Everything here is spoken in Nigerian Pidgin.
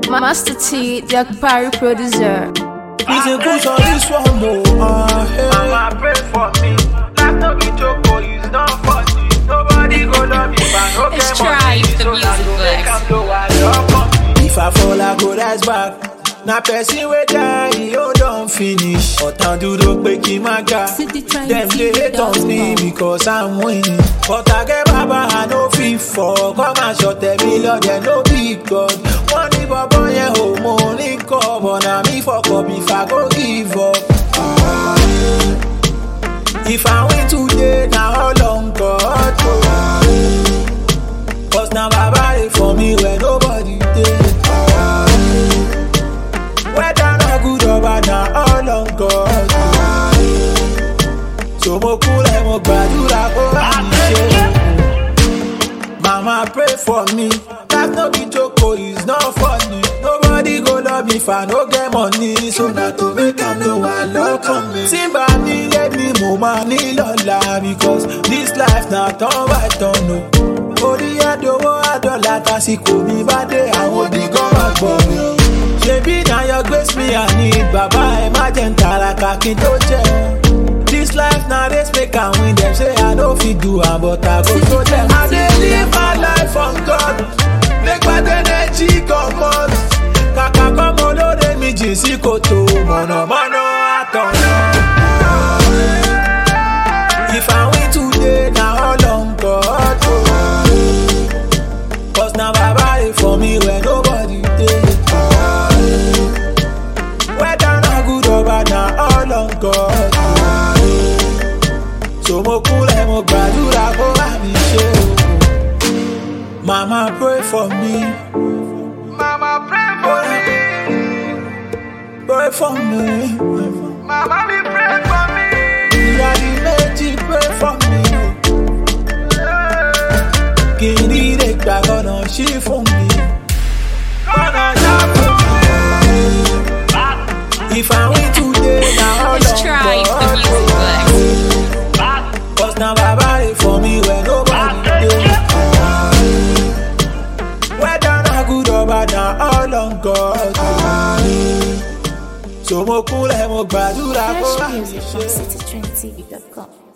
Master T, the Parry producer. Please push on this one, no. Mama pray for me. Life no be joke, it's not funny. Nobody go love me, but no Let's get try money. the So music now go make flex. am blow I love company. If I fall, I go rise back. Na person wey die, you don't finish. Otan duro pe ki ma ga. Dem dey hate on me because I'm winning. But I get baba, I no fit fall. Come and shot me, Lord, they no big God. One if a boy home, money come, but na me fuck up if I go give up. If I win today, now how long God go? Cause now baba dey for me when nobody dey. Whether not good or bad, now all on God. So mo cool and mo gbadura ko ṣe. Mama pray for me. Life no be joke, it's not funny. Nobody go love me if I no get money. So now to make am know I love coming. Simba ni let me mo ma ni lola because this life na turn by turn no. Orí àdówó àdọ́là tásìkò mi bá dé àwọn òdìgán máa gbọ́ mi. Ṣebí na your grace me I need baba ẹ má jẹ́ n tàràkà kí n tó jẹ́. This life na race make am win dem say I no fit do am but I go show dem. I dey live my life on God make bad energy comot. Kàkà kọ́mọ olóore mi jìn sí kòtò mọ̀nàmọ́ná àtọ̀nà. If I win today na all on God o. Cause na baba dey for me when nobody dey. Whether na good or bad na all on God. So mo kúnlẹ̀ mo gbàdúrà kó bá mi ṣe o. Mama pray for me. Mama pray for me. Pray for me. Mama me pray for me. Ìyá di méjì pray for me. Kì í ní lè gbà gọ́nà ṣí fún mi. Gọ́nà ṣá fún mi. If I win today, na all Let's on try the God. music flex. Cause now baba dey for me when nobody dey. Whether na good or bad, na all on God. So mo kúnlẹ̀ mo gbàdúrà kó bá Fresh mi music ṣe. from citytrendtv.com.